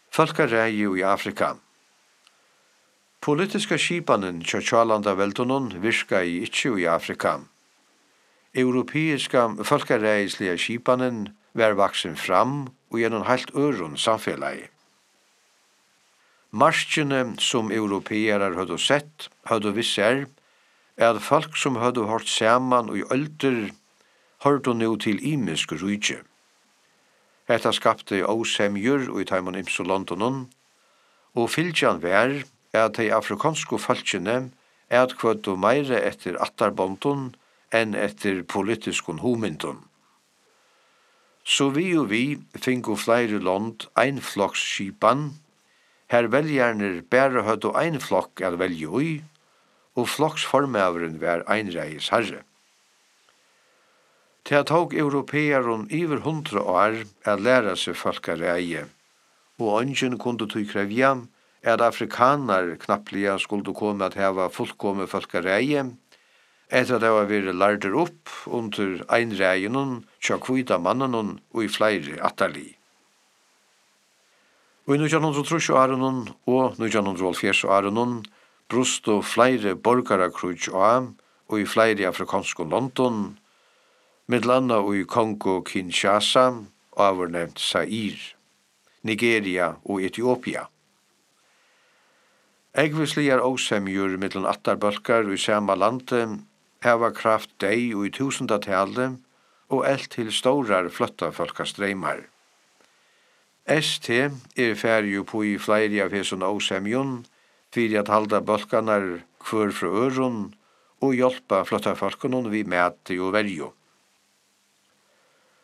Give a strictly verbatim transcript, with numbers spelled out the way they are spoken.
Folkarægi i Afrika. Politiska skipanen til Tjalanda-veltonen virka i ikkje i Afrika. Europeiska folkarægislige skipanen var vaksen fram og gjennom helt øron samfellag. Marskjene som europeerar hadde sett, hadde visser, er at folk som hadde hørt saman og i ølter, hørte nå til imisk rujtje. Hetta skapte åsemjur og i taimon imso Londonon, og fylgjan var at de afrikanske folkene er kvøtt og meire etter attarbondon enn etter politiskon homindon. Så vi og vi fingo flere land einflokksskipan, her velgjerner bare høtt og ein flokk er velge ui, og flokksformaveren var einreis herre. Til at tog europeeren iver hundre år er læra seg folkarægi, og ønsken kunde tog krevja at afrikaner knapplega skulle komme at heva fullkomme folkarægi, etter at det var vært lærder opp under einreginen, tja kvita mannen og i flere atterli. Og i nitjan hundrað og trýss-årunum og nitjan hundrað og hálvfjerðs-årunum brust og flere borgarakrujt av og i flere afrikanske London, medlanda og i Kongo Kinshasa, avernevnt Zaire, Nigeria og Etiopia. Egvisligar åsemjur mellom attarbalkar og i samme landet heva kraft deg og i tusendatallet og eld til stórar fløttafolkastreimar. S T er ferju på i flere av hesson åsemjun fyrir at halda balkanar kvør fra øron og hjelpa fløttafolkanon vi mæti og verju.